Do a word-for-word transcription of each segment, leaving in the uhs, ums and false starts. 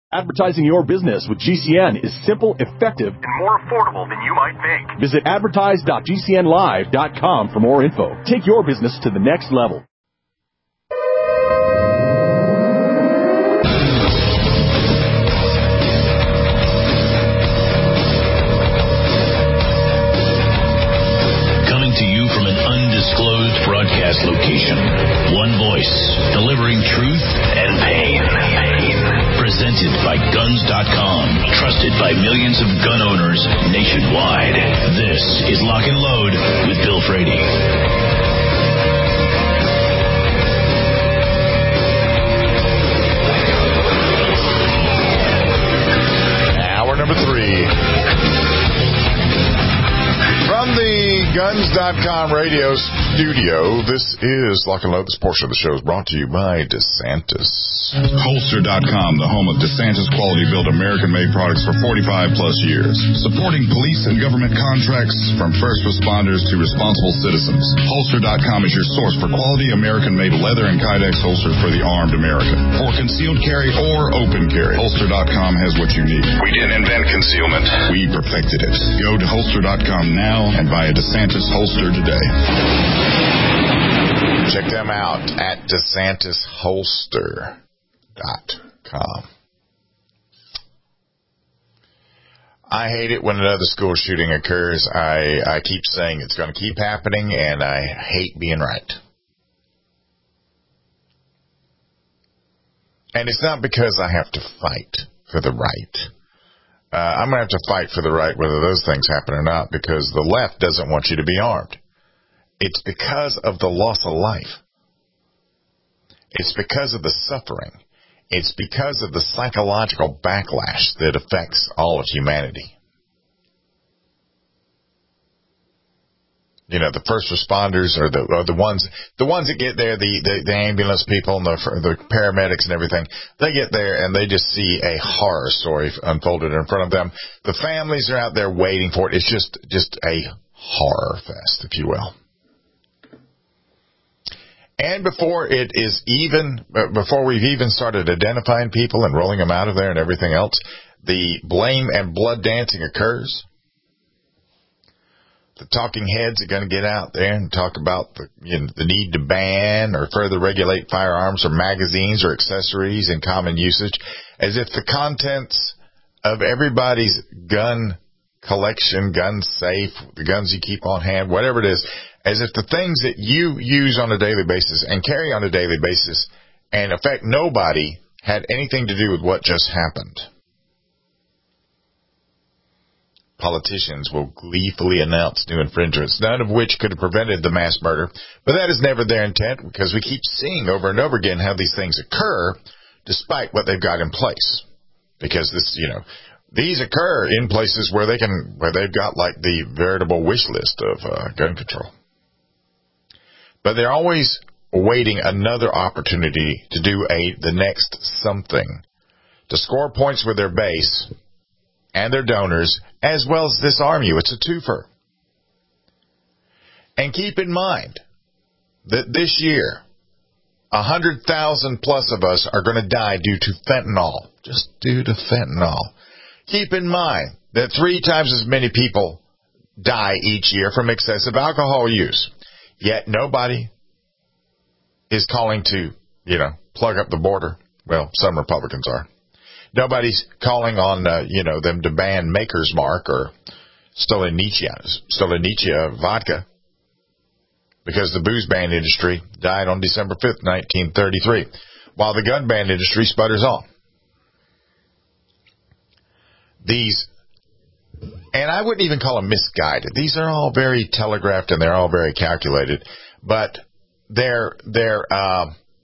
Advertising your business with G C N is simple, effective, and more affordable than you might think. Visit advertise dot g c n live dot com for more info. Take your business to the next level. Coming to you from an undisclosed broadcast location. One voice, delivering truth and pain. Presented by guns dot com, trusted by millions of gun owners nationwide. This is Lock and Load with Bill Frady. Hour number three. From the guns dot com radio studio, this is Lock and Load. This portion of the show is brought to you by DeSantis. Holster dot com, the home of DeSantis quality-built American-made products for forty-five plus years. Supporting police and government contracts from first responders to responsible citizens. Holster dot com is your source for quality American-made leather and Kydex holsters for the armed American. For concealed carry or open carry, Holster dot com has what you need. We didn't invent concealment. We perfected it. Go to Holster dot com now and buy a DeSantis holster today. Check them out at DeSantis Holster dot com. I hate it when another school shooting occurs. I, I keep saying it's going to keep happening, and I hate being right. And it's not because I have to fight for the right. Uh, I'm going to have to fight for the right whether those things happen or not, because the left doesn't want you to be armed. It's because of the loss of life. It's because of the suffering. It's because of the psychological backlash that affects all of humanity. You know, the first responders are the are the ones the ones that get there, the, the, the ambulance people and the, the paramedics and everything. They get there and they just see a horror story unfolded in front of them. The families are out there waiting for it. It's just just a horror fest, if you will. And before it is even, before we've even started identifying people and rolling them out of there and everything else, the blame and blood dancing occurs. The talking heads are going to get out there and talk about the, you know, the need to ban or further regulate firearms or magazines or accessories in common usage, as if the contents of everybody's gun collection, gun safe, the guns you keep on hand, whatever it is, as if the things that you use on a daily basis and carry on a daily basis and affect nobody had anything to do with what just happened. Politicians will gleefully announce new infringements, none of which could have prevented the mass murder, but that is never their intent, because we keep seeing over and over again how these things occur despite what they've got in place. Because this, you know, these occur in places where they can, where they've got like the veritable wish list of uh, gun control. But they're always awaiting another opportunity to do a the next something, to score points with their base and their donors, as well as disarm you. It's a twofer. And keep in mind that this year, one hundred thousand plus of us are going to die due to fentanyl, just due to fentanyl. Keep in mind that three times as many people die each year from excessive alcohol use. Yet nobody is calling to, you know, plug up the border. Well, some Republicans are. Nobody's calling on, uh, you know, them to ban Maker's Mark or Stolenichia, Stolenichia vodka, because the booze ban industry died on December fifth, nineteen thirty-three, while the gun ban industry sputters on. These, and I wouldn't even call them misguided. These are all very telegraphed and they're all very calculated, but their their uh,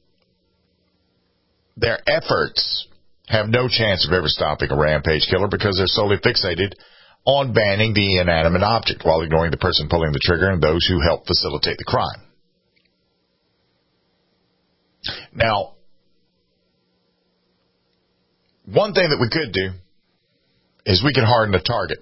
their efforts have no chance of ever stopping a rampage killer, because they're solely fixated on banning the inanimate object while ignoring the person pulling the trigger and those who help facilitate the crime. Now, one thing that we could do is we could harden the target.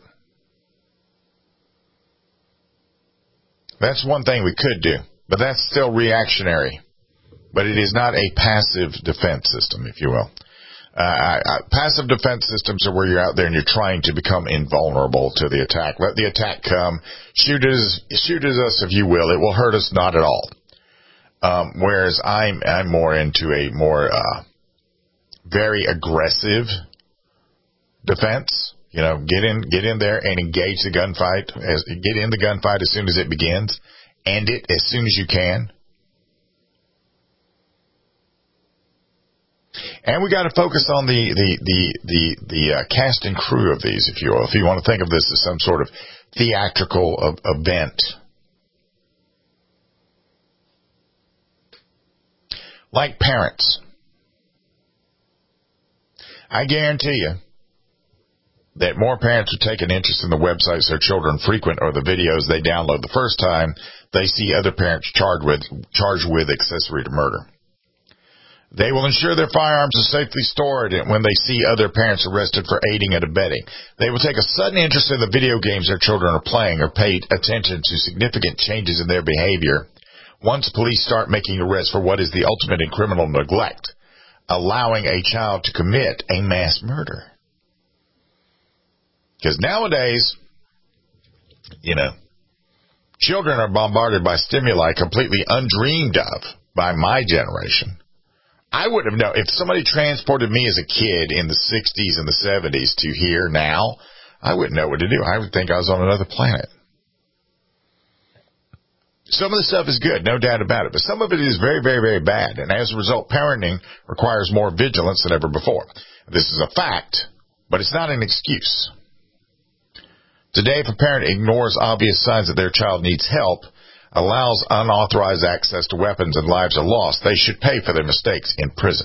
That's one thing we could do, but that's still reactionary. But it is not a passive defense system, if you will. Uh, I, I, passive defense systems are where you're out there and you're trying to become invulnerable to the attack. Let the attack come. Shoot us, shoot at us if you will. It will hurt us not at all. Um, whereas I'm, I'm more into a more, uh, very aggressive defense. You know, get in, get in there and engage the gunfight. As, get in the gunfight as soon as it begins. End it as soon as you can. And we got to focus on the the the the, the uh, cast and crew of these, if you will. If you want to think of this as some sort of theatrical of, event. Like parents. I guarantee you that more parents would take an interest in the websites their children frequent or the videos they download the first time they see other parents charged with, charged with accessory to murder. They will ensure their firearms are safely stored when they see other parents arrested for aiding and abetting. They will take a sudden interest in the video games their children are playing or pay attention to significant changes in their behavior once police start making arrests for what is the ultimate in criminal neglect, allowing a child to commit a mass murder. Because nowadays, you know, children are bombarded by stimuli completely undreamed of by my generation. I wouldn't have known. If somebody transported me as a kid in the sixties and the seventies to here now, I wouldn't know what to do. I would think I was on another planet. Some of the stuff is good, no doubt about it, but some of it is very, very, very bad. And as a result, parenting requires more vigilance than ever before. This is a fact, but it's not an excuse. Today, if a parent ignores obvious signs that their child needs help, allows unauthorized access to weapons and lives are lost, they should pay for their mistakes in prison.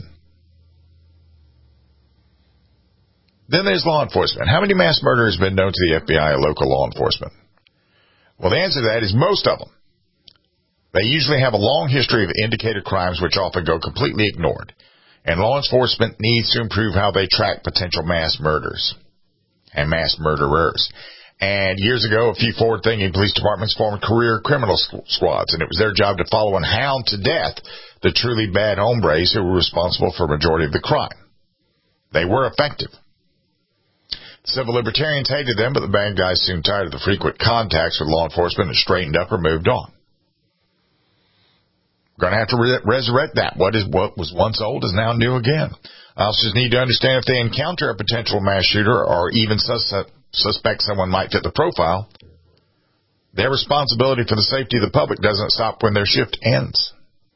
Then there's law enforcement. How many mass murders have been known to the F B I or local law enforcement? Well, the answer to that is most of them. They usually have a long history of indicated crimes which often go completely ignored. And law enforcement needs to improve how they track potential mass murders and mass murderers. And years ago, a few forward-thinking police departments formed career criminal squads, and it was their job to follow and hound to death the truly bad hombres who were responsible for a majority of the crime. They were effective. Civil libertarians hated them, but the bad guys soon tired of the frequent contacts with law enforcement and straightened up or moved on. We're going to have to re- resurrect that. What is what was once old is now new again. Officers need to understand if they encounter a potential mass shooter or even suspect, suspect someone might fit the profile, their responsibility for the safety of the public doesn't stop when their shift ends.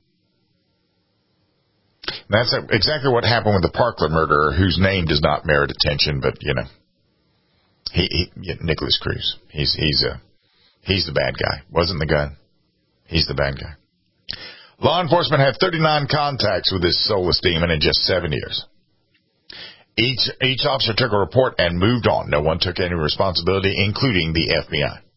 And that's exactly what happened with the Parkland murderer, whose name does not merit attention, but, you know, he, he yeah, Nicholas Cruz. He's, he's, a, he's the bad guy. Wasn't the gun. He's the bad guy. Law enforcement had thirty-nine contacts with this soulless demon in just seven years. Each, each officer took a report and moved on. No one took any responsibility, including the F B I.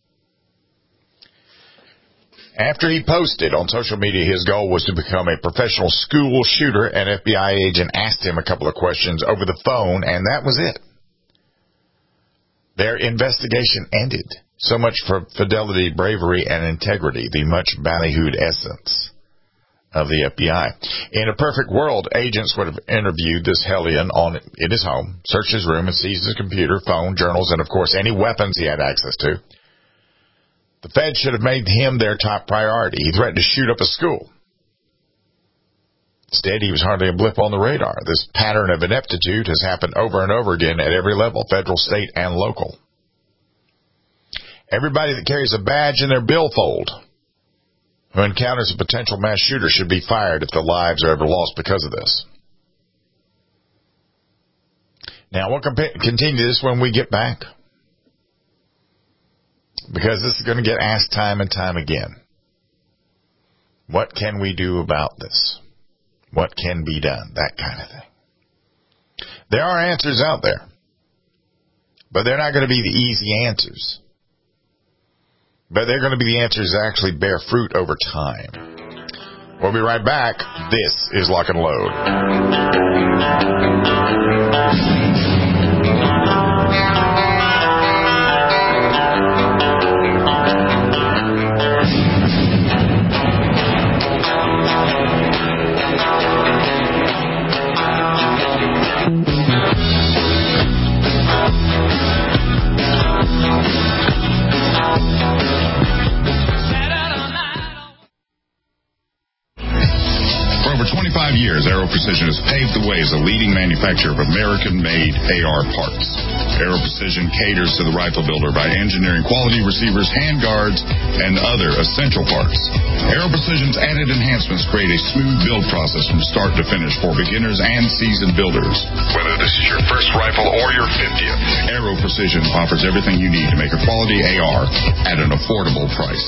After he posted on social media his goal was to become a professional school shooter, an F B I agent asked him a couple of questions over the phone, and that was it. Their investigation ended. So much for fidelity, bravery, and integrity, the much ballyhooed essence of the F B I. In a perfect world, agents would have interviewed this hellion on in his home, searched his room, and seized his computer, phone, journals, and, of course, any weapons he had access to. The Fed should have made him their top priority. He threatened to shoot up a school. Instead, he was hardly a blip on the radar. This pattern of ineptitude has happened over and over again at every level, federal, state, and local. Everybody that carries a badge in their billfold who encounters a potential mass shooter should be fired if their lives are ever lost because of this. Now, we'll compa- continue this when we get back, because this is going to get asked time and time again. What can we do about this? What can be done? That kind of thing. There are answers out there, but they're not going to be the easy answers. But they're going to be the answers that actually bear fruit over time. We'll be right back. This is Lock and Load. years, Aero Precision has paved the way as a leading manufacturer of American-made A R parts. Aero Precision caters to the rifle builder by engineering quality receivers, handguards, and other essential parts. Aero Precision's added enhancements create a smooth build process from start to finish for beginners and seasoned builders. Whether this is your first rifle or your fiftieth, Aero Precision offers everything you need to make a quality A R at an affordable price.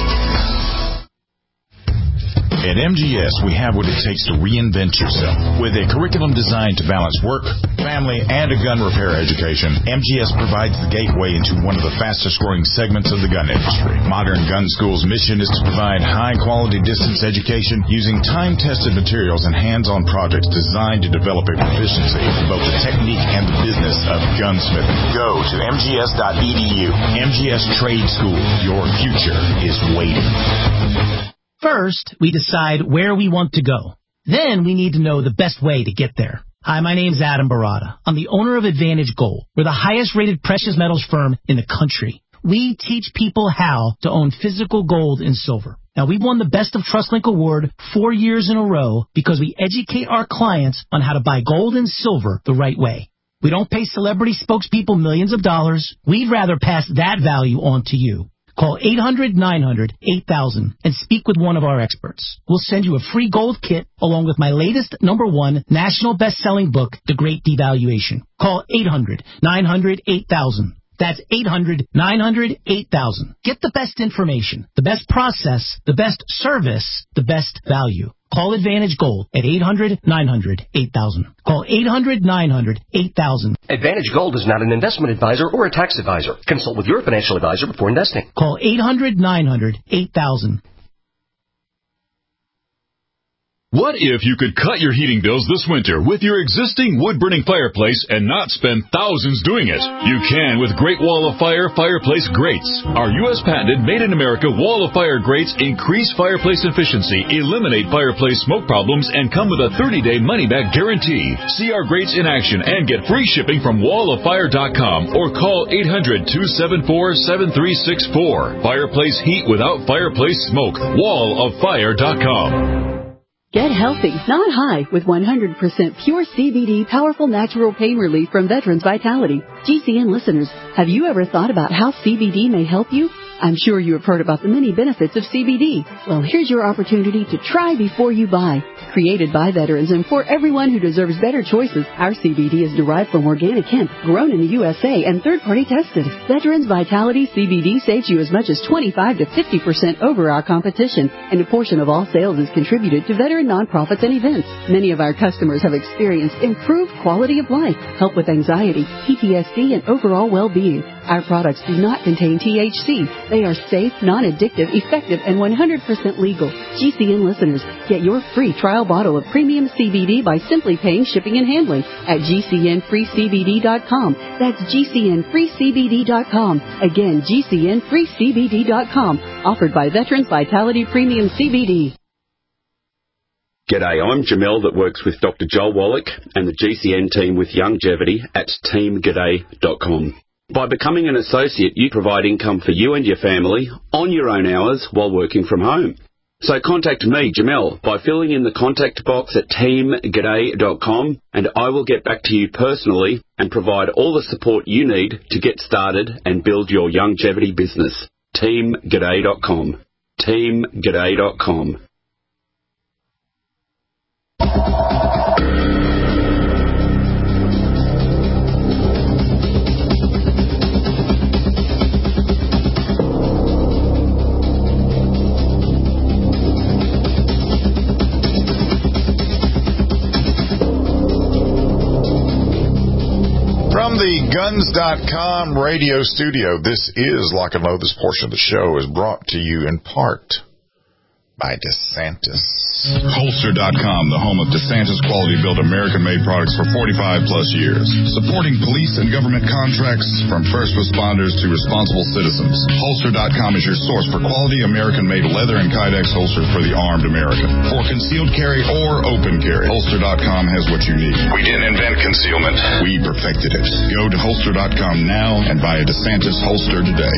At M G S, we have what it takes to reinvent yourself. With a curriculum designed to balance work, family, and a gun repair education, M G S provides the gateway into one of the fastest-growing segments of the gun industry. Modern Gun School's mission is to provide high-quality distance education using time-tested materials and hands-on projects designed to develop a proficiency in both the technique and the business of gunsmithing. Go to M G S dot E D U. M G S Trade School. Your future is waiting. First, we decide where we want to go. Then we need to know the best way to get there. Hi, my name's Adam Barada. I'm the owner of Advantage Gold. We're the highest-rated precious metals firm in the country. We teach people how to own physical gold and silver. Now, we've won the Best of TrustLink Award four years in a row because we educate our clients on how to buy gold and silver the right way. We don't pay celebrity spokespeople millions of dollars. We'd rather pass that value on to you. Call eight hundred, nine hundred, eight thousand and speak with one of our experts. We'll send you a free gold kit along with my latest number one national best-selling book, The Great Devaluation. Call eight hundred, nine hundred, eight thousand. That's eight hundred, nine hundred, eight thousand. Get the best information, the best process, the best service, the best value. Call Advantage Gold at eight hundred, nine hundred, eight thousand. Call eight hundred, nine hundred, eight thousand. Advantage Gold is not an investment advisor or a tax advisor. Consult with your financial advisor before investing. Call eight hundred, nine hundred, eight thousand. What if you could cut your heating bills this winter with your existing wood-burning fireplace and not spend thousands doing it? You can with Great Wall of Fire Fireplace Grates. Our U S patented made-in-America Wall of Fire grates increase fireplace efficiency, eliminate fireplace smoke problems, and come with a thirty-day money-back guarantee. See our grates in action and get free shipping from wall of fire dot com or call eight hundred, two seven four, seven three six four. Fireplace heat without fireplace smoke. wall of fire dot com. Get healthy, not high, with one hundred percent pure C B D powerful natural pain relief from Veterans Vitality. G C N listeners, have you ever thought about how C B D may help you? I'm sure you have heard about the many benefits of C B D. Well, here's your opportunity to try before you buy. Created by veterans and for everyone who deserves better choices, our C B D is derived from organic hemp, grown in the U S A and third-party tested. Veterans Vitality C B D saves you as much as twenty-five to fifty percent over our competition, and a portion of all sales is contributed to veteran nonprofits and events. Many of our customers have experienced improved quality of life, help with anxiety, P T S D, and overall well-being. Our products do not contain T H C. They are safe, non-addictive, effective, and one hundred percent legal. G C N listeners, get your free trial bottle of premium C B D by simply paying shipping and handling at G C N free C B D dot com. That's G C N free C B D dot com. Again, G C N free C B D dot com. Offered by Veterans Vitality Premium C B D. G'day, I'm Jamel that works with Doctor Joel Wallach and the G C N team with Longevity at team g'day dot com. By becoming an associate, you provide income for you and your family on your own hours while working from home. So contact me, Jamel, by filling in the contact box at team g'day dot com, and I will get back to you personally and provide all the support you need to get started and build your longevity business. team g'day dot com. team g'day dot com. From the guns dot com radio studio, this is Lock and Load. This portion of the show is brought to you in part by DeSantis. Holster dot com, the home of DeSantis quality built American-made products for forty-five plus years. Supporting police and government contracts from first responders to responsible citizens. Holster dot com is your source for quality American-made leather and Kydex holsters for the armed American. For concealed carry or open carry, Holster dot com has what you need. We didn't invent concealment. We perfected it. Go to Holster dot com now and buy a DeSantis holster today.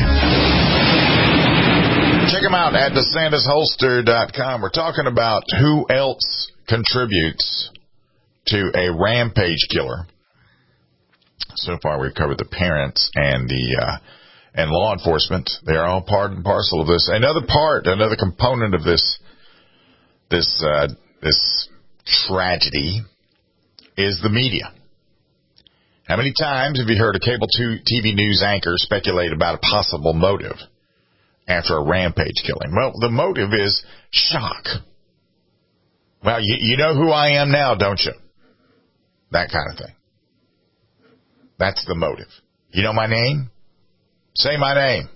Check them out at DeSantis Holster dot com. We're talking about who else contributes to a rampage killer. So far, we've covered the parents and the uh, and law enforcement. They're all part and parcel of this. Another part, another component of this this uh, this tragedy is the media. How many times have you heard a cable T V news anchor speculate about a possible motive after a rampage killing? Well, the motive is shock. Well, you, you know who I am now, don't you? That kind of thing. That's the motive. You know my name? Say my name.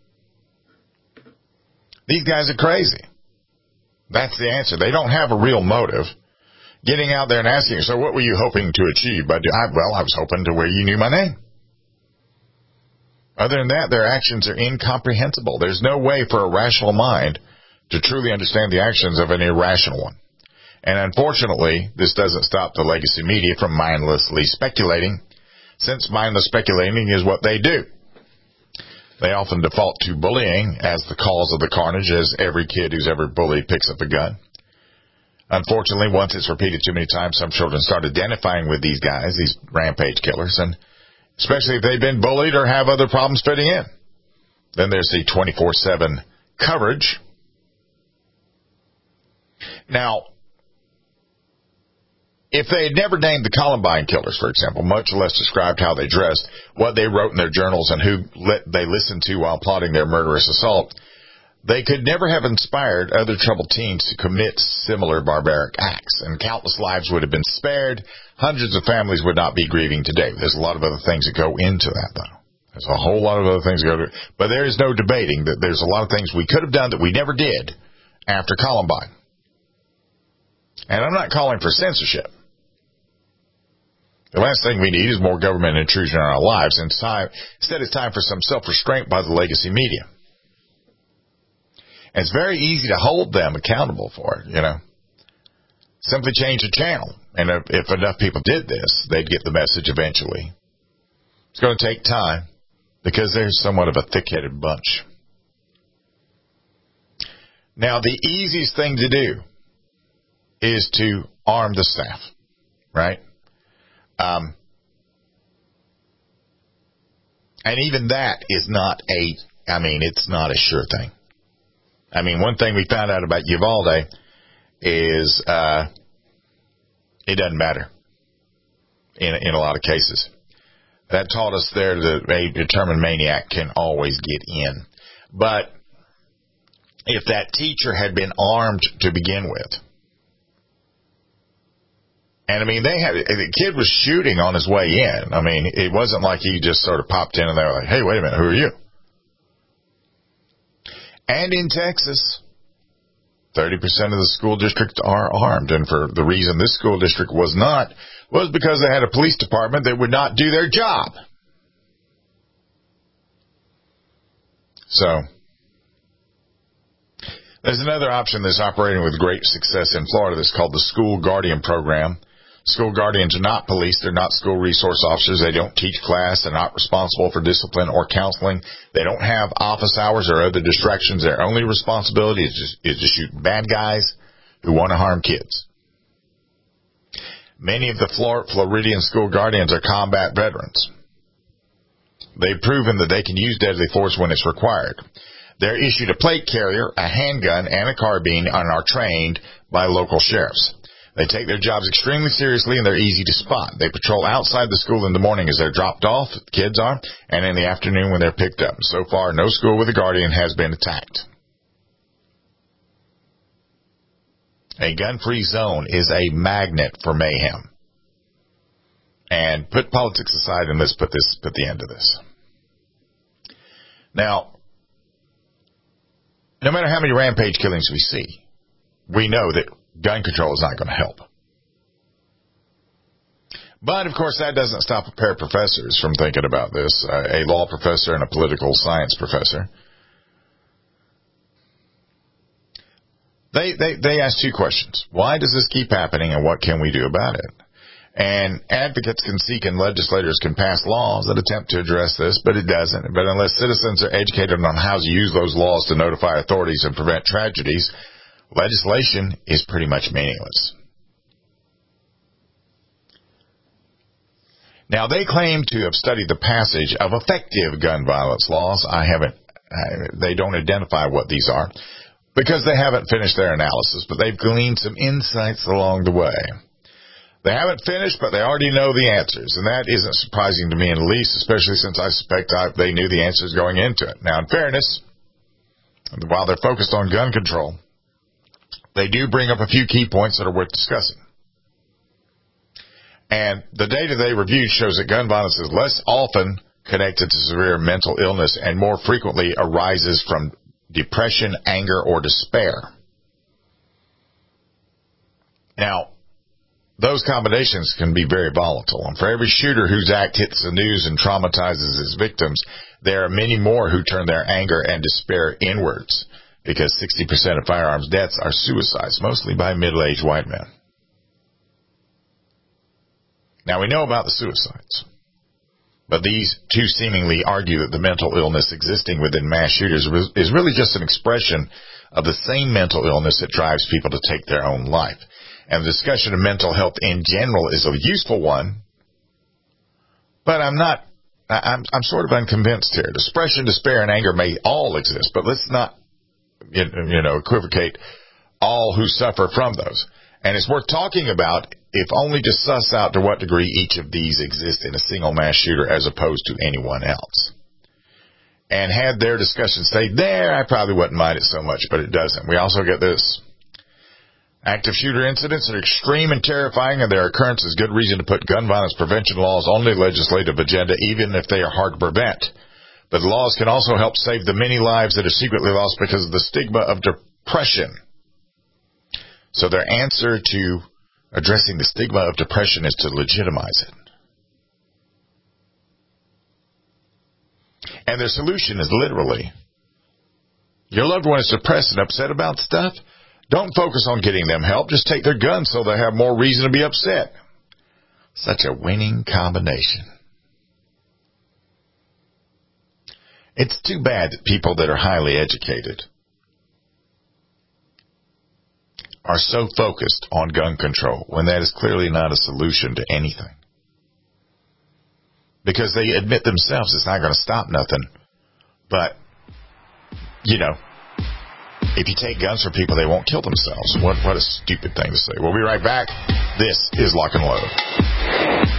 These guys are crazy. That's the answer. They don't have a real motive. Getting out there and asking, so what were you hoping to achieve by doing? Well, I was hoping to where you knew my name. Other than that, their actions are incomprehensible. There's no way for a rational mind to truly understand the actions of an irrational one. And unfortunately, this doesn't stop the legacy media from mindlessly speculating, since mindless speculating is what they do. They often default to bullying as the cause of the carnage, as every kid who's ever bullied picks up a gun. Unfortunately, once it's repeated too many times, some children start identifying with these guys, these rampage killers, and especially if they've been bullied or have other problems fitting in. Then there's the twenty-four seven coverage. Now, if they had never named the Columbine killers, for example, much less described how they dressed, what they wrote in their journals, and who they listened to while plotting their murderous assault, they could never have inspired other troubled teens to commit similar barbaric acts, and countless lives would have been spared. Hundreds of families would not be grieving today. There's a lot of other things that go into that, though. There's a whole lot of other things that go into it. But there is no debating that there's a lot of things we could have done that we never did after Columbine. And I'm not calling for censorship. The last thing we need is more government intrusion in our lives. And time, instead, it's time for some self-restraint by the legacy media. And it's very easy to hold them accountable for it, you know. Simply change the channel. And if, if enough people did this, they'd get the message eventually. It's going to take time because they're somewhat of a thick-headed bunch. Now, the easiest thing to do is to arm the staff, right? Um, and even that is not a, I mean, it's not a sure thing. I mean, one thing we found out about Uvalde is uh, it doesn't matter in, in a lot of cases. That taught us there that a determined maniac can always get in. But if that teacher had been armed to begin with, and, I mean, they had the kid was shooting on his way in. I mean, it wasn't like he just sort of popped in and they were like, hey, wait a minute, who are you? And in Texas, thirty percent of the school districts are armed. And for the reason this school district was not, was because they had a police department that would not do their job. So, there's another option that's operating with great success in Florida that's called the School Guardian Program. School guardians are not police. They're not school resource officers. They don't teach class. They're not responsible for discipline or counseling. They don't have office hours or other distractions. Their only responsibility is, just, is to shoot bad guys who want to harm kids. Many of the Flor- Floridian school guardians are combat veterans. They've proven that they can use deadly force when it's required. They're issued a plate carrier, a handgun, and a carbine and are trained by local sheriffs. They take their jobs extremely seriously, and they're easy to spot. They patrol outside the school in the morning as they're dropped off, the kids are, and in the afternoon when they're picked up. So far, no school with a guardian has been attacked. A gun-free zone is a magnet for mayhem. And put politics aside and let's put this, put the end to this. Now, no matter how many rampage killings we see, we know that gun control is not going to help. But, of course, that doesn't stop a pair of professors from thinking about this, uh, a law professor and a political science professor. They, they, they ask two questions. Why does this keep happening, and what can we do about it? And advocates can seek and legislators can pass laws that attempt to address this, but it doesn't. But unless citizens are educated on how to use those laws to notify authorities and prevent tragedies, legislation is pretty much meaningless. Now, they claim to have studied the passage of effective gun violence laws. I haven't, I, they don't identify what these are because they haven't finished their analysis, but they've gleaned some insights along the way. They haven't finished, but they already know the answers, and that isn't surprising to me in the least, especially since I suspect I, they knew the answers going into it. Now, in fairness, while they're focused on gun control, they do bring up a few key points that are worth discussing. And the data they reviewed shows that gun violence is less often connected to severe mental illness and more frequently arises from depression, anger, or despair. Now, those combinations can be very volatile. And for every shooter whose act hits the news and traumatizes his victims, there are many more who turn their anger and despair inwards, because sixty percent of firearms deaths are suicides, mostly by middle-aged white men. Now, we know about the suicides, but these two seemingly argue that the mental illness existing within mass shooters is really just an expression of the same mental illness that drives people to take their own life. And the discussion of mental health in general is a useful one, but I'm not, I'm, I'm sort of unconvinced here. Depression, despair, and anger may all exist, but let's not, you know, equivocate all who suffer from those. And it's worth talking about, if only to suss out to what degree each of these exist in a single mass shooter as opposed to anyone else. And had their discussion stayed there, I probably wouldn't mind it so much, but it doesn't. We also get this. Active shooter incidents are extreme and terrifying, and their occurrence is good reason to put gun violence prevention laws on the legislative agenda, even if they are hard to prevent. But the laws can also help save the many lives that are secretly lost because of the stigma of depression. So their answer to addressing the stigma of depression is to legitimize it. And their solution is literally, your loved one is depressed and upset about stuff? Don't focus on getting them help. Just take their guns so they have more reason to be upset. Such a winning combination. It's too bad that people that are highly educated are so focused on gun control when that is clearly not a solution to anything. Because they admit themselves it's not going to stop nothing. But, you know, if you take guns from people, they won't kill themselves. What what a stupid thing to say. We'll be right back. This is Lock and Load.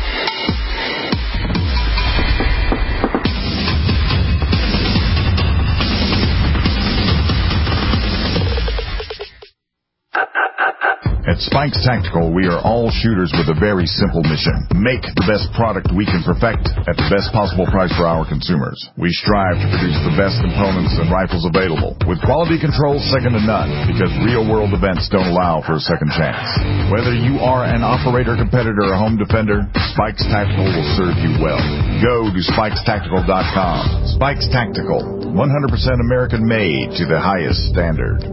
At Spikes Tactical, we are all shooters with a very simple mission. Make the best product we can perfect at the best possible price for our consumers. We strive to produce the best components and rifles available, with quality control second to none, because real-world events don't allow for a second chance. Whether you are an operator, competitor, or home defender, Spikes Tactical will serve you well. Go to spikes tactical dot com. Spikes Tactical, one hundred percent American-made to the highest standard.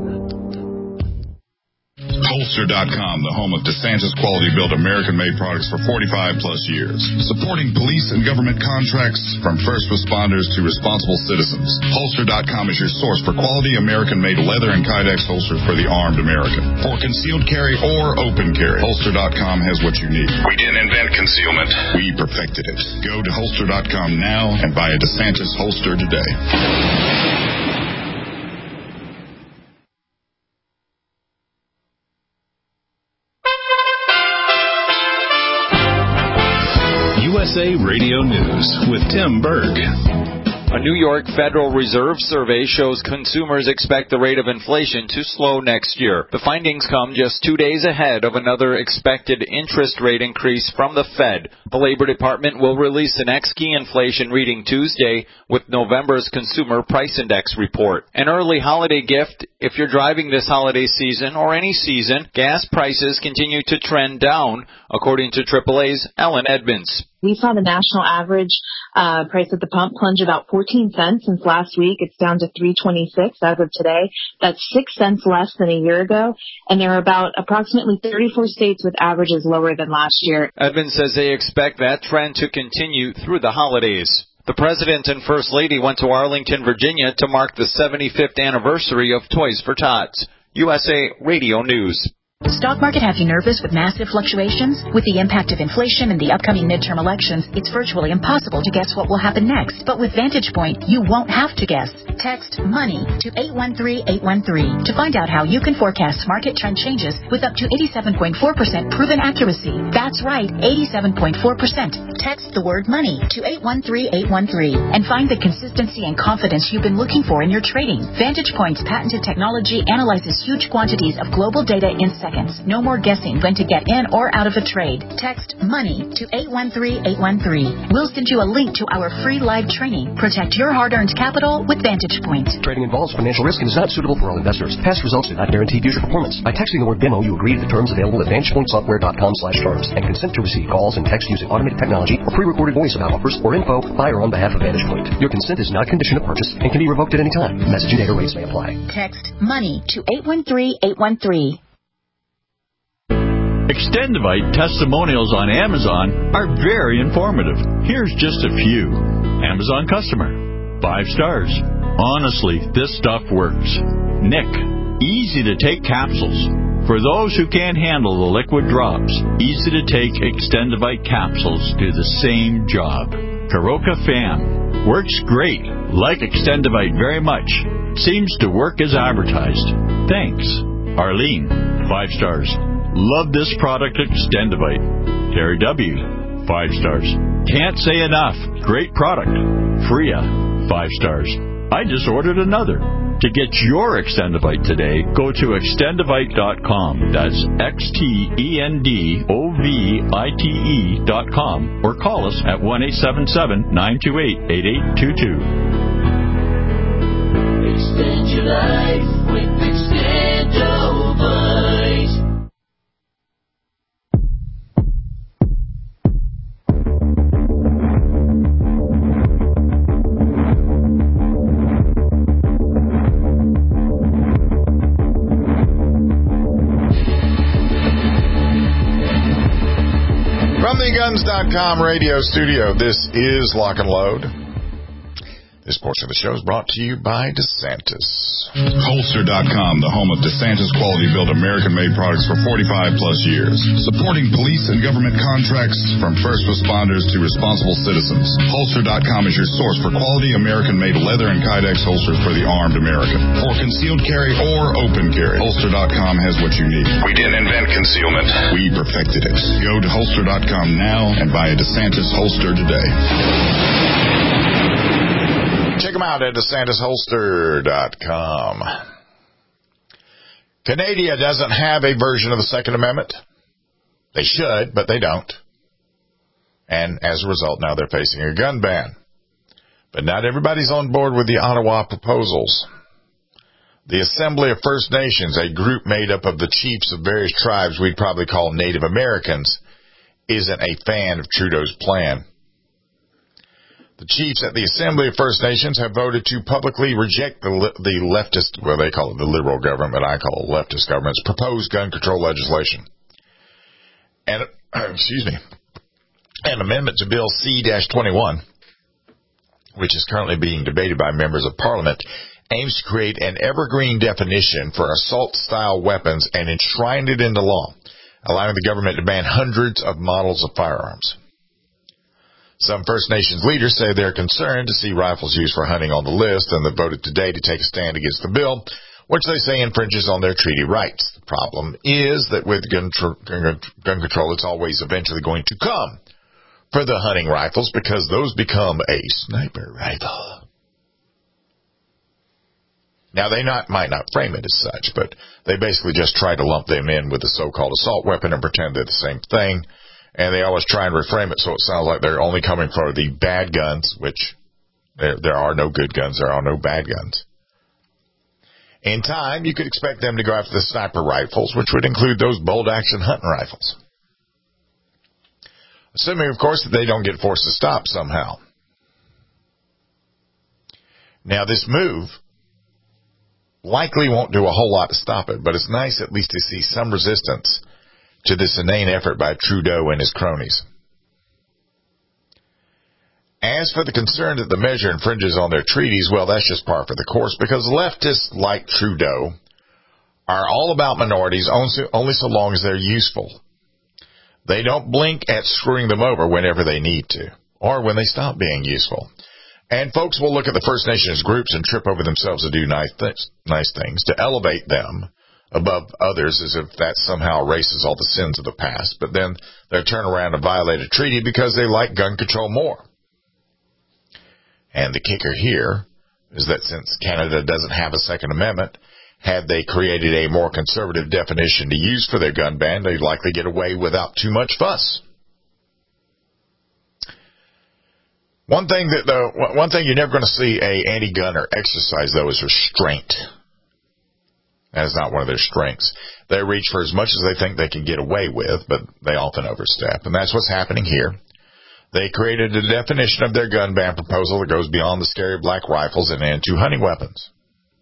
Holster dot com, the home of DeSantis quality built American-made products for forty-five plus years. Supporting police and government contracts from first responders to responsible citizens. Holster dot com is your source for quality American-made leather and Kydex holsters for the armed American. For concealed carry or open carry, Holster dot com has what you need. We didn't invent concealment. We perfected it. Go to Holster dot com now and buy a DeSantis holster today. U S A Radio News with Tim Berg. A New York Federal Reserve survey shows consumers expect the rate of inflation to slow next year. The findings come just two days ahead of another expected interest rate increase from the Fed. The Labor Department will release the next key inflation reading Tuesday with November's Consumer Price Index report. An early holiday gift if you're driving this holiday season or any season. Gas prices continue to trend down, according to triple A's Ellen Edmonds. We saw the national average uh, price at the pump plunge about fourteen cents since last week. It's down to three twenty-six as of today. That's six cents less than a year ago. And there are about approximately thirty-four states with averages lower than last year. Edmonds says they expect that trend to continue through the holidays. The President and First Lady went to Arlington, Virginia to mark the seventy-fifth anniversary of Toys for Tots. U S A Radio News. Stock market have you nervous with massive fluctuations? With the impact of inflation and the upcoming midterm elections, it's virtually impossible to guess what will happen next. But with Vantage Point, you won't have to guess. Text MONEY to eight one three eight one three to find out how you can forecast market trend changes with up to eighty-seven point four percent proven accuracy. That's right, eighty-seven point four percent. Text the word MONEY to eight one three eight one three and find the consistency and confidence you've been looking for in your trading. Vantage Point's patented technology analyzes huge quantities of global data in seconds. No more guessing when to get in or out of a trade. Text MONEY to eight one three eight one three. We'll send you a link to our free live training. Protect your hard-earned capital with Vantage Point. Trading involves financial risk and is not suitable for all investors. Past results do not guarantee future performance. By texting the word demo, you agree to the terms available at vantage point software dot com slash terms and consent to receive calls and text using automated technology or pre-recorded voice about offers or info by or on behalf of Vantage Point. Your consent is not a condition of purchase and can be revoked at any time. Message and data rates may apply. Text MONEY to eight one three eight one three. Extendivite testimonials on Amazon are very informative. Here's just a few. Amazon customer. Five stars. Honestly, this stuff works. Nick. Easy to take capsules. For those who can't handle the liquid drops, easy to take Extendivite capsules do the same job. Karoka fan. Works great. Like Extendivite very much. Seems to work as advertised. Thanks. Arlene. Five stars. Love this product, Extendivite. Terry W. Five stars. Can't say enough. Great product. Freya. Five stars. I just ordered another. To get your Extendivite today, go to extendivite dot com. That's X T E N D O V I T E dot com. Or call us at one eight seven seven nine two eight eight eight two two. Extend your life with Extendivite. From the guns dot com radio studio, this is Lock and Load. This portion of the show is brought to you by DeSantis. Holster dot com, the home of DeSantis quality-built American-made products for forty-five plus years. Supporting police and government contracts from first responders to responsible citizens. Holster dot com is your source for quality American-made leather and Kydex holsters for the armed American. For concealed carry or open carry, Holster dot com has what you need. We didn't invent concealment. We perfected it. Go to Holster dot com now and buy a DeSantis holster today. Check them out at DeSantis Holster dot com. Canada doesn't have a version of the Second Amendment. They should, but they don't. And as a result, now they're facing a gun ban. But not everybody's on board with the Ottawa proposals. The Assembly of First Nations, a group made up of the chiefs of various tribes we'd probably call Native Americans, isn't a fan of Trudeau's plan. The chiefs at the Assembly of First Nations have voted to publicly reject the, the leftist, well, they call it the liberal government, but I call it leftist government's proposed gun control legislation. And, excuse me, an amendment to Bill C twenty-one, which is currently being debated by members of Parliament, aims to create an evergreen definition for assault-style weapons and enshrine it into law, allowing the government to ban hundreds of models of firearms. Some First Nations leaders say they're concerned to see rifles used for hunting on the list and have voted today to take a stand against the bill, which they say infringes on their treaty rights. The problem is that with gun, tr- gun control, it's always eventually going to come for the hunting rifles because those become a sniper rifle. Now, they not might not frame it as such, but they basically just try to lump them in with the so-called assault weapon and pretend they're the same thing. And they always try and reframe it so it sounds like they're only coming for the bad guns, which there, there are no good guns, there are no bad guns. In time, you could expect them to go after the sniper rifles, which would include those bolt-action hunting rifles. Assuming, of course, that they don't get forced to stop somehow. Now, this move likely won't do a whole lot to stop it, but it's nice at least to see some resistance to this inane effort by Trudeau and his cronies. As for the concern that the measure infringes on their treaties, well, that's just par for the course, because leftists like Trudeau are all about minorities only so long as they're useful. They don't blink at screwing them over whenever they need to, or when they stop being useful. And folks will look at the First Nations groups and trip over themselves to do nice, th- nice things, to elevate them above others as if that somehow erases all the sins of the past. But then they'll turn around and violate a treaty because they like gun control more. And the kicker here is that since Canada doesn't have a Second Amendment, had they created a more conservative definition to use for their gun ban, they'd likely get away without too much fuss. One thing that though, one thing you're never going to see a anti-gunner exercise though is restraint. That is not one of their strengths. They reach for as much as they think they can get away with, but they often overstep, and that's what's happening here. They created a definition of their gun ban proposal that goes beyond the scary black rifles and into hunting weapons.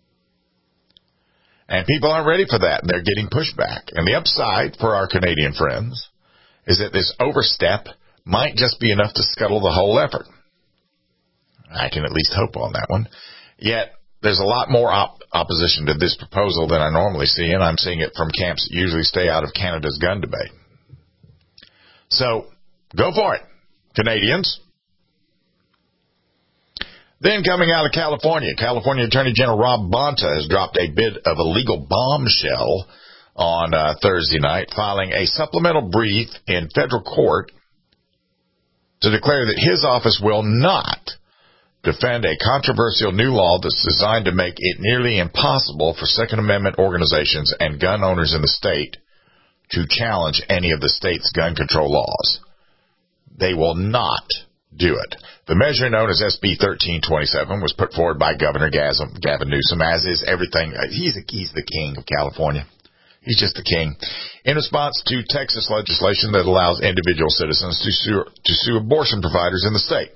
And people aren't ready for that, and they're getting pushback. And the upside for our Canadian friends is that this overstep might just be enough to scuttle the whole effort. I can at least hope on that one. Yet, there's a lot more op- opposition to this proposal than I normally see, and I'm seeing it from camps that usually stay out of Canada's gun debate. So, go for it, Canadians. Then coming out of California, California Attorney General Rob Bonta has dropped a bit of a legal bombshell on uh, Thursday night, filing a supplemental brief in federal court to declare that his office will not defend a controversial new law that's designed to make it nearly impossible for Second Amendment organizations and gun owners in the state to challenge any of the state's gun control laws. They will not do it. The measure known as S B thirteen twenty-seven was put forward by Governor Gavin Newsom, as is everything. He's, a, he's the king of California. He's just the king. In response to Texas legislation that allows individual citizens to sue, to sue abortion providers in the state.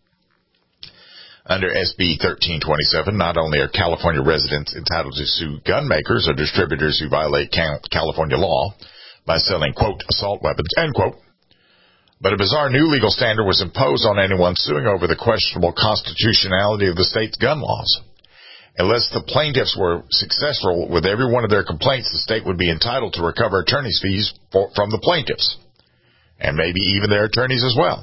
Under S B thirteen twenty-seven, not only are California residents entitled to sue gun makers or distributors who violate California law by selling, quote, assault weapons, end quote, but a bizarre new legal standard was imposed on anyone suing over the questionable constitutionality of the state's gun laws. Unless the plaintiffs were successful with every one of their complaints, the state would be entitled to recover attorney's fees for, from the plaintiffs, and maybe even their attorneys as well.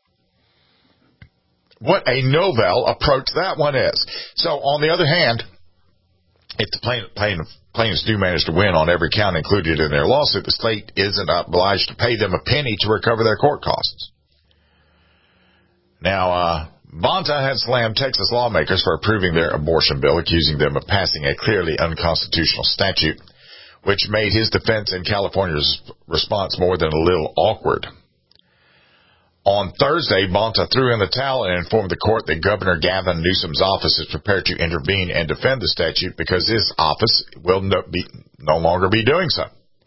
What a novel approach that one is. So, on the other hand, if the plaintiff, plaintiff, plaintiffs do manage to win on every count included in their lawsuit, the state isn't obliged to pay them a penny to recover their court costs. Now, uh, Bonta had slammed Texas lawmakers for approving their abortion bill, accusing them of passing a clearly unconstitutional statute, which made his defense in California's response more than a little awkward. On Thursday, Bonta threw in the towel and informed the court that Governor Gavin Newsom's office is prepared to intervene and defend the statute because his office will no, be, no longer be doing so.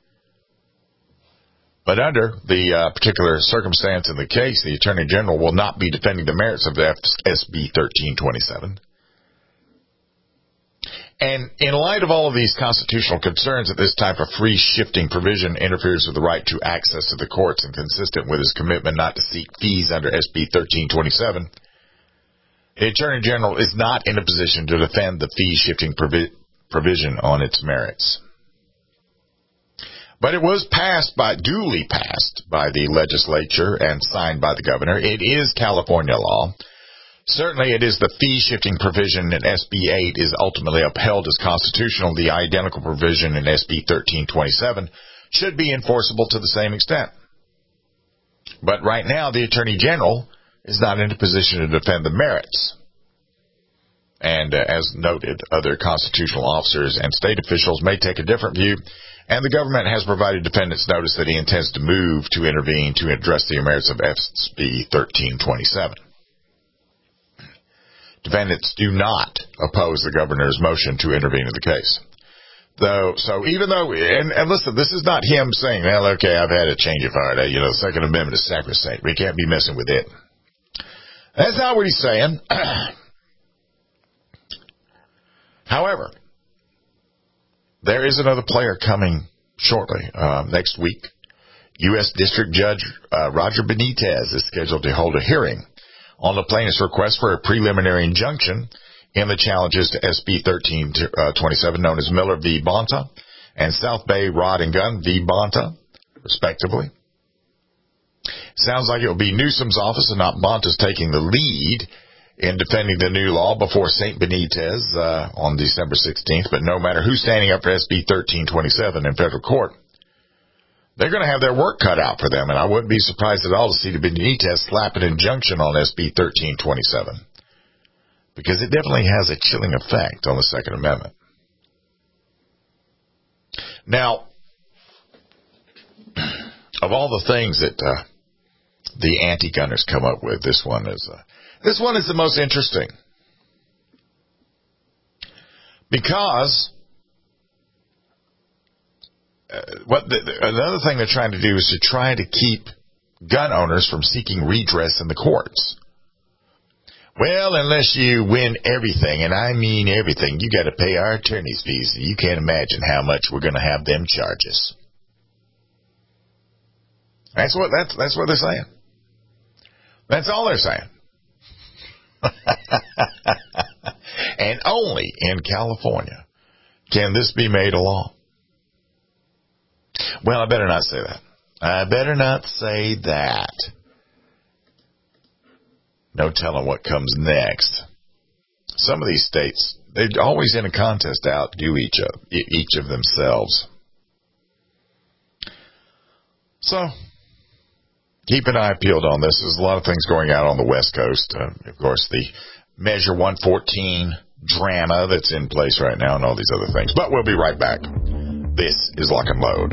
But under the uh, particular circumstance in the case, the Attorney General will not be defending the merits of the S B thirteen twenty-seven. And in light of all of these constitutional concerns that this type of free-shifting provision interferes with the right to access to the courts and consistent with his commitment not to seek fees under S B thirteen twenty-seven, the Attorney General is not in a position to defend the fee-shifting provi- provision on its merits. But it was passed by, duly passed by the legislature and signed by the governor. It is California law. Certainly it is the fee-shifting provision in S B eight is ultimately upheld as constitutional. The identical provision in S B thirteen twenty-seven should be enforceable to the same extent. But right now, the Attorney General is not in a position to defend the merits. And uh, as noted, other constitutional officers and state officials may take a different view, and the government has provided defendants notice that he intends to move to intervene to address the merits of S B thirteen twenty-seven. Defendants do not oppose the governor's motion to intervene in the case. Though, so even though, and, and listen, this is not him saying, well, okay, I've had a change of heart. You know, the Second Amendment is sacrosanct. We can't be messing with it. That's not what he's saying. However, there is another player coming shortly. Uh, next week, U S District Judge uh, Roger Benitez is scheduled to hold a hearing on the plaintiff's request for a preliminary injunction in the challenges to S B thirteen twenty-seven known as Miller v. Bonta and South Bay Rod and Gun v. Bonta, respectively. Sounds like it will be Newsom's office and not Bonta's taking the lead in defending the new law before Saint Benitez uh, on December sixteenth. But no matter who's standing up for S B thirteen twenty-seven in federal court, they're going to have their work cut out for them, and I wouldn't be surprised at all to see the Benitez slap an injunction on S B thirteen twenty-seven, because it definitely has a chilling effect on the Second Amendment. Now, of all the things that uh, the anti-gunners come up with, this one is uh, this one is the most interesting, because uh, what the, the, another thing they're trying to do is to try to keep gun owners from seeking redress in the courts. Well, unless you win everything, and I mean everything, you got to pay our attorney's fees. You can't imagine how much we're going to have them charges. That's what that's that's what they're saying. That's all they're saying. And only in California can this be made a law. Well, I better not say that. I better not say that. No telling what comes next. Some of these states, they're always in a contest to outdo each of, each of themselves. So, keep an eye peeled on this. There's a lot of things going out on the West Coast. Uh, of course, the Measure one fourteen drama that's in place right now and all these other things. But we'll be right back. This is Lock and Load.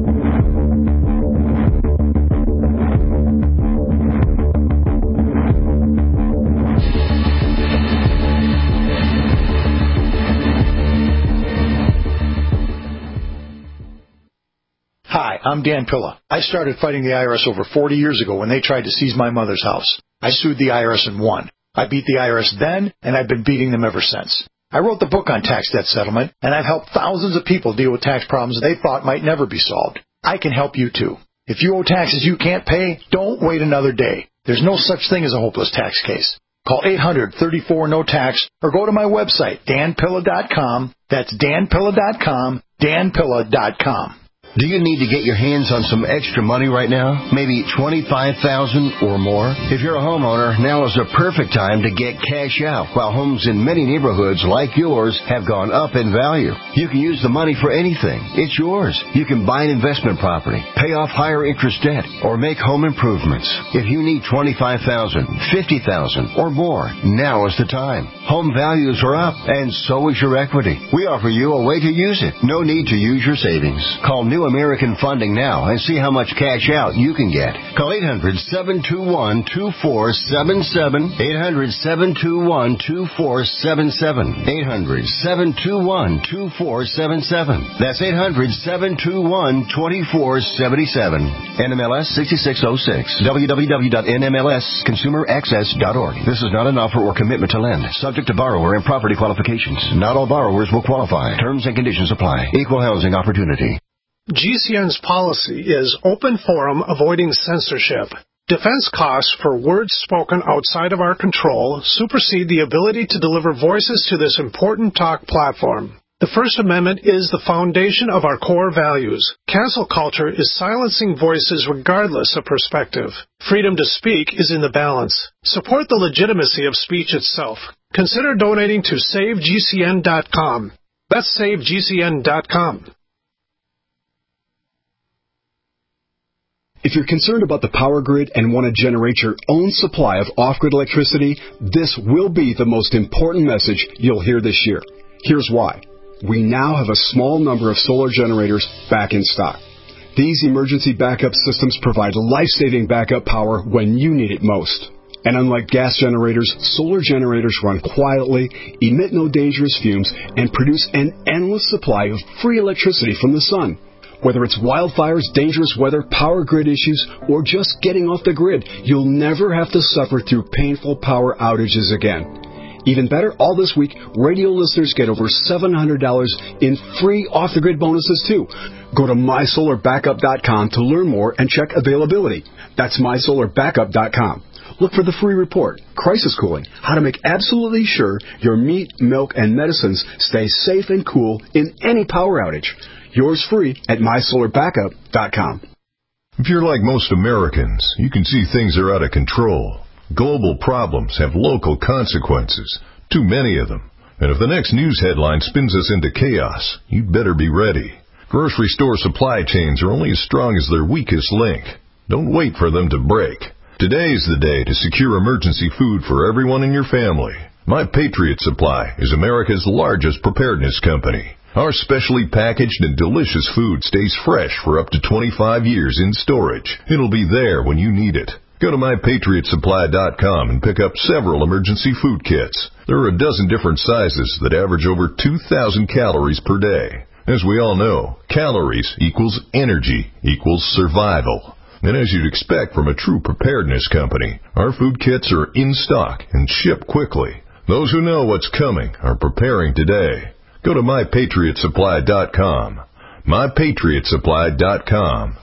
Hi, I'm Dan Pilla. I started fighting the I R S over forty years ago when they tried to seize my mother's house. I sued the I R S and won. I beat the I R S then, and I've been beating them ever since. I wrote the book on tax debt settlement, and I've helped thousands of people deal with tax problems they thought might never be solved. I can help you, too. If you owe taxes you can't pay, don't wait another day. There's no such thing as a hopeless tax case. Call eight hundred, thirty-four, no tax or go to my website, dan pilla dot com. That's dan pilla dot com, dan pilla dot com. Do you need to get your hands on some extra money right now? Maybe twenty-five thousand dollars or more? If you're a homeowner, now is the perfect time to get cash out while homes in many neighborhoods like yours have gone up in value. You can use the money for anything. It's yours. You can buy an investment property, pay off higher interest debt, or make home improvements. If you need twenty-five thousand dollars, fifty thousand dollars or more, now is the time. Home values are up, and so is your equity. We offer you a way to use it. No need to use your savings. Call New American Funding now and see how much cash out you can get. Call eight hundred, seven two one, two four seven seven, eight hundred, seven two one, two four seven seven, eight hundred, seven two one, two four seven seven. That's eight hundred, seven two one, two four seven seven. N M L S sixty-six oh six. w w w dot n m l s consumer access dot org. This is not an offer or commitment to lend. Subject to borrower and property qualifications. Not all borrowers will qualify. Terms and conditions apply. Equal housing opportunity. G C N's policy is open forum, avoiding censorship. Defense costs for words spoken outside of our control supersede the ability to deliver voices to this important talk platform. The First Amendment is the foundation of our core values. Cancel culture is silencing voices regardless of perspective. Freedom to speak is in the balance. Support the legitimacy of speech itself. Consider donating to save g c n dot com. That's save g c n dot com. If you're concerned about the power grid and want to generate your own supply of off-grid electricity, this will be the most important message you'll hear this year. Here's why. We now have a small number of solar generators back in stock. These emergency backup systems provide life-saving backup power when you need it most. And unlike gas generators, solar generators run quietly, emit no dangerous fumes, and produce an endless supply of free electricity from the sun. Whether it's wildfires, dangerous weather, power grid issues, or just getting off the grid, you'll never have to suffer through painful power outages again. Even better, all this week, radio listeners get over seven hundred dollars in free off-the-grid bonuses, too. Go to my solar backup dot com to learn more and check availability. That's my solar backup dot com. Look for the free report, Crisis Cooling, how to make absolutely sure your meat, milk, and medicines stay safe and cool in any power outage. Yours free at my solar backup dot com. If you're like most Americans, you can see things are out of control. Global problems have local consequences, too many of them. And if the next news headline spins us into chaos, you'd better be ready. Grocery store supply chains are only as strong as their weakest link. Don't wait for them to break. Today's the day to secure emergency food for everyone in your family. My Patriot Supply is America's largest preparedness company. Our specially packaged and delicious food stays fresh for up to twenty-five years in storage. It'll be there when you need it. Go to my patriot supply dot com and pick up several emergency food kits. There are a dozen different sizes that average over two thousand calories per day. As we all know, calories equals energy equals survival. And as you'd expect from a true preparedness company, our food kits are in stock and ship quickly. Those who know what's coming are preparing today. Go to my patriot supply dot com. my patriot supply dot com.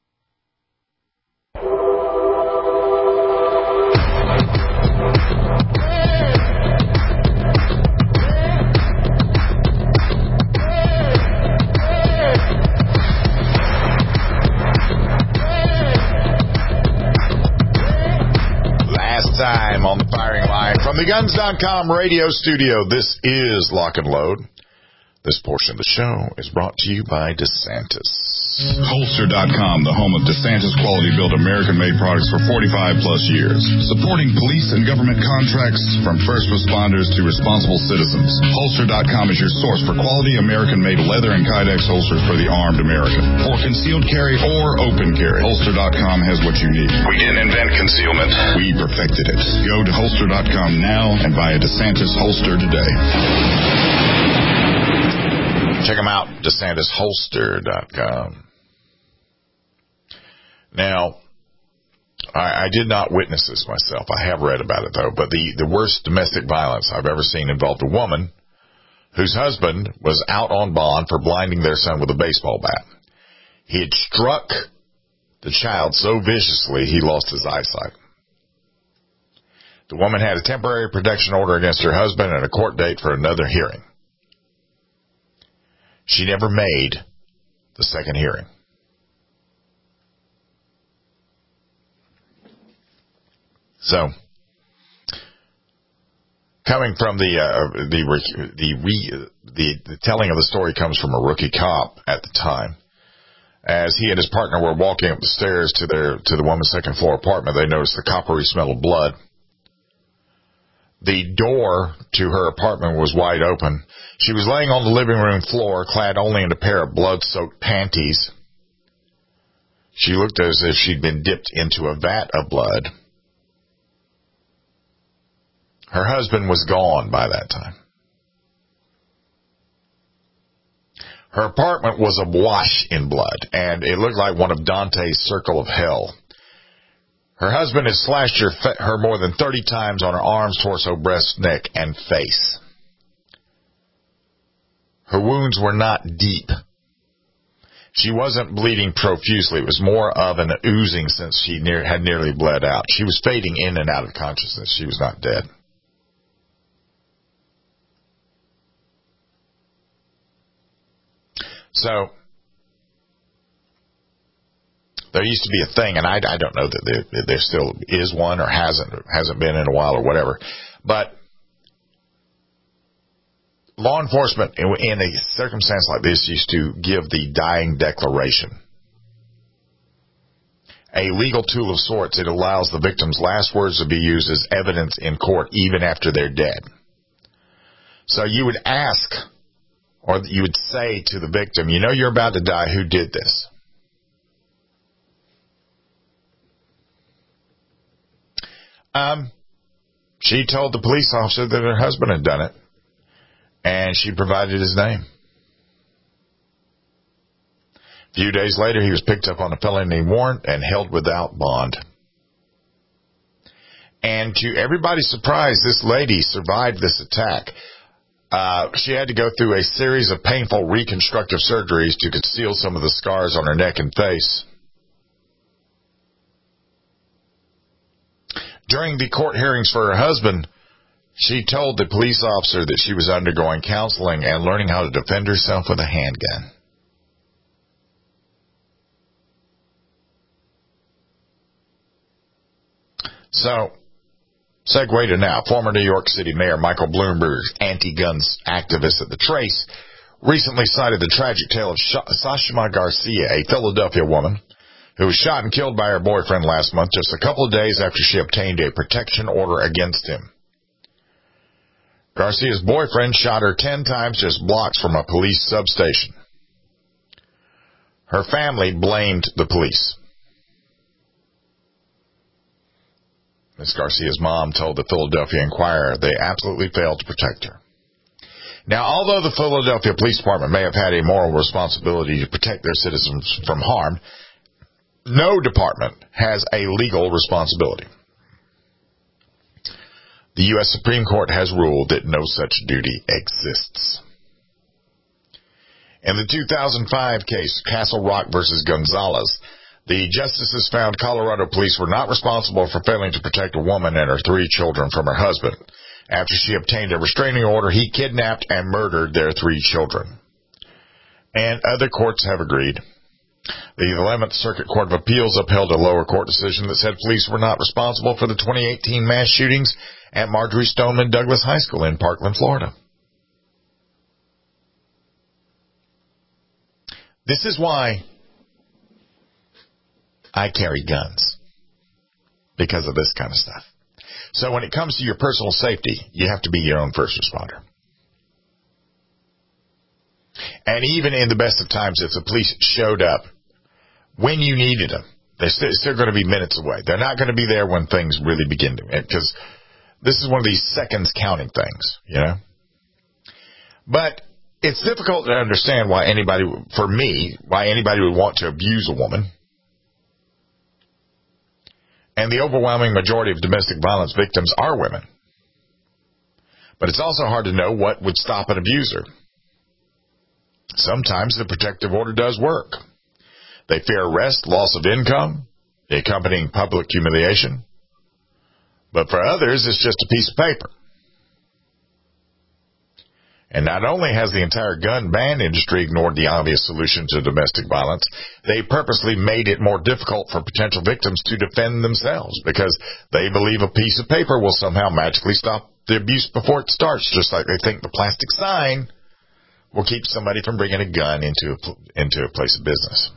Time on the firing line from the guns dot com radio studio. This is Lock and Load. This portion of the show is brought to you by DeSantis. Holster dot com, the home of DeSantis quality built American-made products for forty-five plus years. Supporting police and government contracts from first responders to responsible citizens. Holster dot com is your source for quality American-made leather and Kydex holsters for the armed American. For concealed carry or open carry, Holster dot com has what you need. We didn't invent concealment. We perfected it. Go to Holster dot com now and buy a DeSantis holster today. Check them out, DeSantis Holster dot com. Now, I, I did not witness this myself. I have read about it, though. But the, the worst domestic violence I've ever seen involved a woman whose husband was out on bond for blinding their son with a baseball bat. He had struck the child so viciously he lost his eyesight. The woman had a temporary protection order against her husband and a court date for another hearing. She never made the second hearing. So, coming from the uh, the the, re, the the telling of the story comes from a rookie cop at the time. As he and his partner were walking up the stairs to their to the woman's second floor apartment, they noticed the coppery smell of blood. The door to her apartment was wide open. She was laying on the living room floor, clad only in a pair of blood-soaked panties. She looked as if she'd been dipped into a vat of blood. Her husband was gone by that time. Her apartment was awash in blood, and it looked like one of Dante's Circle of Hell. Her husband had slashed her, her more than thirty times on her arms, torso, breast, neck, and face. Her wounds were not deep. She wasn't bleeding profusely. It was more of an oozing since she near, had nearly bled out. She was fading in and out of consciousness. She was not dead. So, there used to be a thing, and I, I don't know that there, there still is one or hasn't hasn't been in a while or whatever, but law enforcement in, in a circumstance like this used to give the dying declaration. A legal tool of sorts. It allows the victim's last words to be used as evidence in court even after they're dead. So you would ask, or you would say to the victim, you know you're about to die, who did this? Um, she told the police officer that her husband had done it, and she provided his name. A few days later, he was picked up on a felony warrant and held without bond. And to everybody's surprise, this lady survived this attack. Uh, she had to go through a series of painful reconstructive surgeries to conceal some of the scars on her neck and face. During the court hearings for her husband, she told the police officer that she was undergoing counseling and learning how to defend herself with a handgun. So, segue to now. Former New York City Mayor Michael Bloomberg, anti-guns activist at the Trace, recently cited the tragic tale of Sashima Garcia, a Philadelphia woman who was shot and killed by her boyfriend last month, just a couple of days after she obtained a protection order against him. Garcia's boyfriend shot her ten times just blocks from a police substation. Her family blamed the police. Miz Garcia's mom told the Philadelphia Inquirer they absolutely failed to protect her. Now, although the Philadelphia Police Department may have had a moral responsibility to protect their citizens from harm, no department has a legal responsibility. The U S Supreme Court has ruled that no such duty exists. In the two thousand five case, Castle Rock versus Gonzalez, the justices found Colorado police were not responsible for failing to protect a woman and her three children from her husband. After she obtained a restraining order, he kidnapped and murdered their three children. And other courts have agreed. The eleventh Circuit Court of Appeals upheld a lower court decision that said police were not responsible for the twenty eighteen mass shootings at Marjorie Stoneman Douglas High School in Parkland, Florida. This is why I carry guns, because of this kind of stuff. So when it comes to your personal safety, you have to be your own first responder. And even in the best of times, if the police showed up when you needed them, they're still, still going to be minutes away. They're not going to be there when things really begin to, because this is one of these seconds counting things, you know. But it's difficult to understand why anybody, for me, why anybody would want to abuse a woman. And the overwhelming majority of domestic violence victims are women. But it's also hard to know what would stop an abuser. Sometimes the protective order does work. They fear arrest, loss of income, the accompanying public humiliation. But for others, it's just a piece of paper. And not only has the entire gun ban industry ignored the obvious solution to domestic violence, they purposely made it more difficult for potential victims to defend themselves because they believe a piece of paper will somehow magically stop the abuse before it starts, just like they think the plastic sign will keep somebody from bringing a gun into a, into a place of business.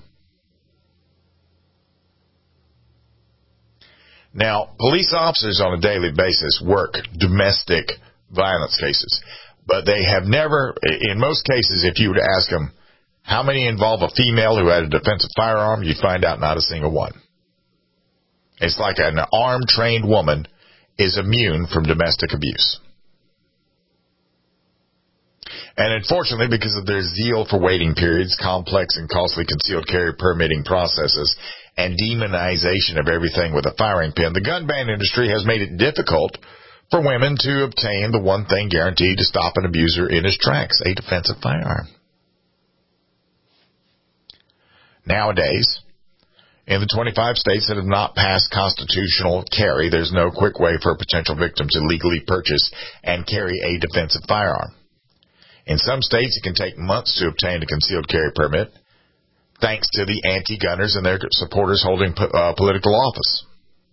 Now, police officers on a daily basis work domestic violence cases. But they have never, in most cases, if you were to ask them how many involve a female who had a defensive firearm, you'd find out not a single one. It's like an armed, trained woman is immune from domestic abuse. And unfortunately, because of their zeal for waiting periods, complex and costly concealed carry permitting processes, and demonization of everything with a firing pin, the gun ban industry has made it difficult for women to obtain the one thing guaranteed to stop an abuser in his tracks, a defensive firearm. Nowadays, in the twenty-five states that have not passed constitutional carry, there's no quick way for a potential victim to legally purchase and carry a defensive firearm. In some states, it can take months to obtain a concealed carry permit, thanks to the anti-gunners and their supporters holding uh, political office.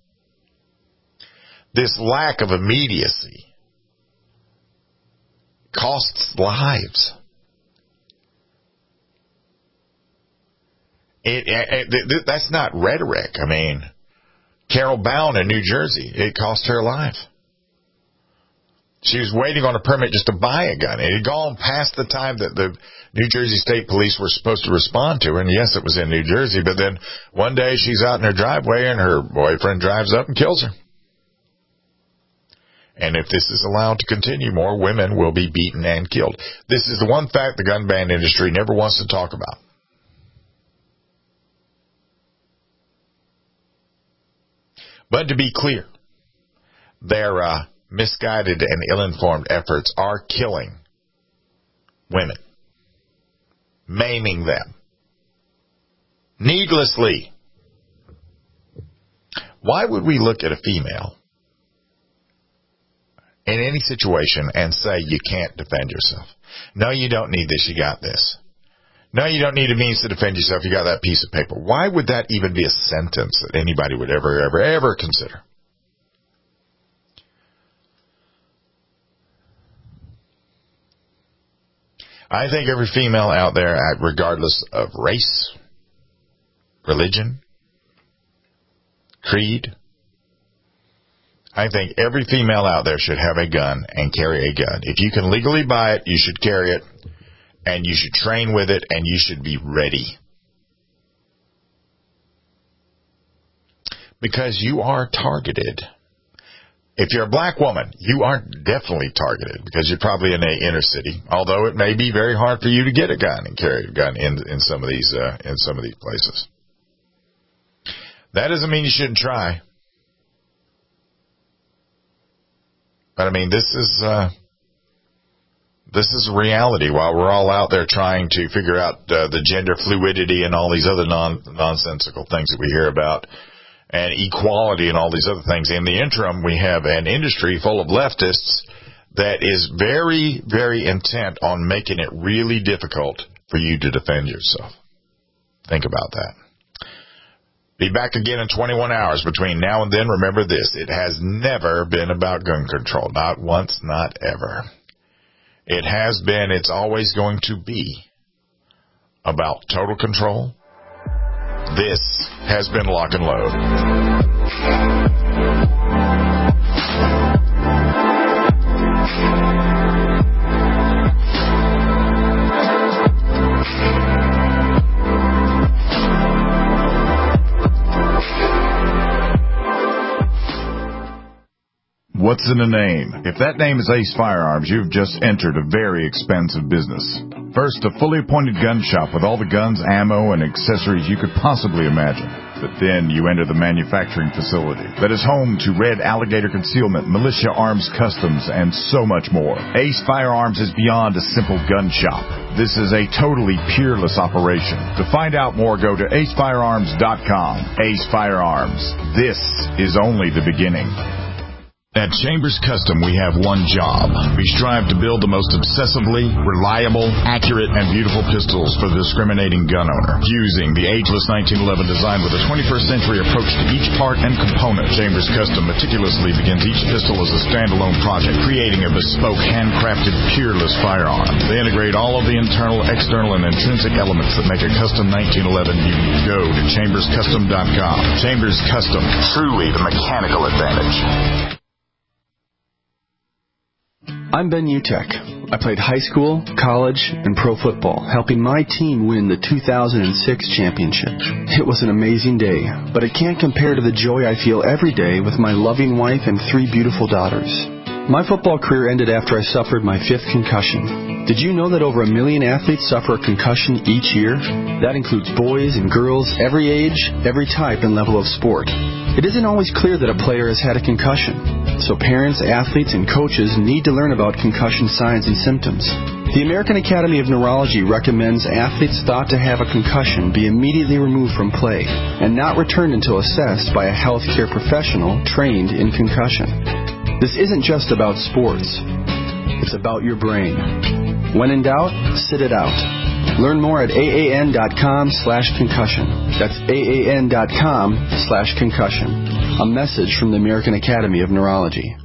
This lack of immediacy costs lives. It, it, it, that's not rhetoric. I mean, Carol Bound in New Jersey, it cost her life. She was waiting on a permit just to buy a gun. It had gone past the time that the New Jersey State Police were supposed to respond to her, and yes, it was in New Jersey, but then one day she's out in her driveway and her boyfriend drives up and kills her. And if this is allowed to continue, more women will be beaten and killed. This is the one fact the gun ban industry never wants to talk about. But to be clear, their uh, misguided and ill-informed efforts are killing women, maiming them needlessly. Why would we look at a female in any situation and say you can't defend yourself? No, you don't need this. You got this. No, you don't need a means to defend yourself. You got that piece of paper. Why would that even be a sentence that anybody would ever, ever, ever consider? I think every female out there, regardless of race, religion, creed, I think every female out there should have a gun and carry a gun. If you can legally buy it, you should carry it, and you should train with it, and you should be ready. Because you are targeted. If you're a black woman, you are definitely targeted because you're probably in a inner city. Although it may be very hard for you to get a gun and carry a gun in in some of these uh, in some of these places. That doesn't mean you shouldn't try. But I mean, this is uh, this is reality. While we're all out there trying to figure out uh, the gender fluidity and all these other non nonsensical things that we hear about, and equality and all these other things. In the interim, we have an industry full of leftists that is very, very intent on making it really difficult for you to defend yourself. Think about that. Be back again in twenty-one hours. Between now and then, remember this. It has never been about gun control. Not once, not ever. It has been, it's always going to be about total control. This has been Lock and Load. What's in a name? If that name is Ace Firearms, you've just entered a very expensive business. First, a fully appointed gun shop with all the guns, ammo, and accessories you could possibly imagine. But then you enter the manufacturing facility that is home to Red Alligator Concealment, Militia Arms Customs, and so much more. Ace Firearms is beyond a simple gun shop. This is a totally peerless operation. To find out more, go to ace firearms dot com. Ace Firearms. This is only the beginning. At Chambers Custom, we have one job. We strive to build the most obsessively, reliable, accurate, and beautiful pistols for the discriminating gun owner. Using the ageless nineteen eleven design with a twenty-first century approach to each part and component, Chambers Custom meticulously begins each pistol as a standalone project, creating a bespoke, handcrafted, peerless firearm. They integrate all of the internal, external, and intrinsic elements that make a custom nineteen eleven unique. Go to chambers custom dot com. Chambers Custom, truly the mechanical advantage. I'm Ben Utek. I played high school, college, and pro football, helping my team win the two thousand six championship. It was an amazing day, but it can't compare to the joy I feel every day with my loving wife and three beautiful daughters. My football career ended after I suffered my fifth concussion. Did you know that over a million athletes suffer a concussion each year? That includes boys and girls, every age, every type and level of sport. It isn't always clear that a player has had a concussion, so parents, athletes, and coaches need to learn about concussion signs and symptoms. The American Academy of Neurology recommends athletes thought to have a concussion be immediately removed from play and not returned until assessed by a healthcare professional trained in concussion. This isn't just about sports. It's about your brain. When in doubt, sit it out. Learn more at aan.com slash concussion. That's aan.com slash concussion. A message from the American Academy of Neurology.